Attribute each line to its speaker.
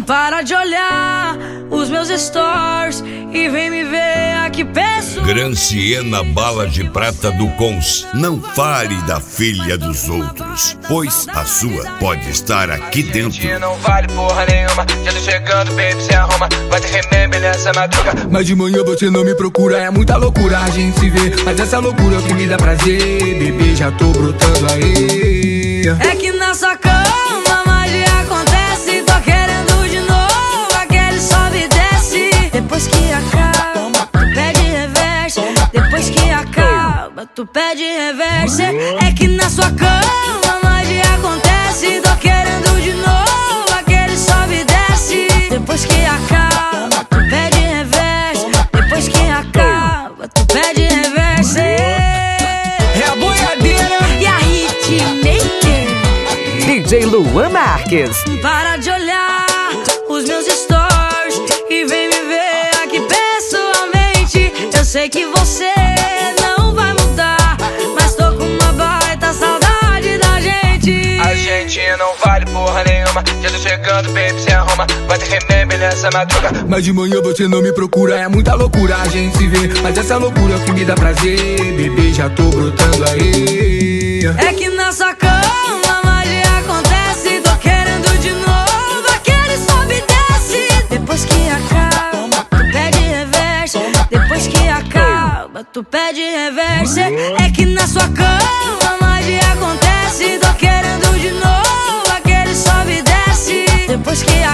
Speaker 1: Para de olhar os meus stories e vem me ver aqui peço.
Speaker 2: Granciena Bala de Prata do Cons. Não fale da filha dos outros, pois a sua pode estar aqui dentro.
Speaker 3: Não vale porra nenhuma, já tô chegando, baby, se arruma. Vai ter remember nessa madruga.
Speaker 4: Mas de manhã você não me procura, é muita loucura a gente se vê. Mas essa loucura é o que me dá prazer, bebê, já tô brotando aí.
Speaker 1: É que na sua cama magia acontece, tô querendo de novo aquele sobe e desce. Depois que acaba, tu pede reverse. Depois que acaba, tu pede reverse. É que na sua cama magia acontece, tô querendo de novo aquele sobe e desce. Depois que acaba, tu pede reverse. Depois que acaba, tu pede reverse.
Speaker 4: É a boiadeira
Speaker 1: e a hitmaker
Speaker 5: DJ Luan Marques.
Speaker 1: Para de olhar os meus stories e vem me ver aqui pessoalmente. Eu sei que você não vai mudar, mas tô com uma baita saudade da gente.
Speaker 3: A gente não vale porra nenhuma, já tô chegando, baby, se arruma. Vai ter remember nessa madruga.
Speaker 4: Mas de manhã você não me procura, é muita loucura a gente se vê. Mas essa loucura é o que me dá prazer, bebê, já tô brotando aí.
Speaker 1: É que na sua cama magia acontece, tô querendo de novo aquele sobe e desce. Depois que acaba, tu pede reverse. Depois que acaba, tu pede reverse. É que na sua cama magia acontece, tô querendo de novo aquele sobe e desce. Depois que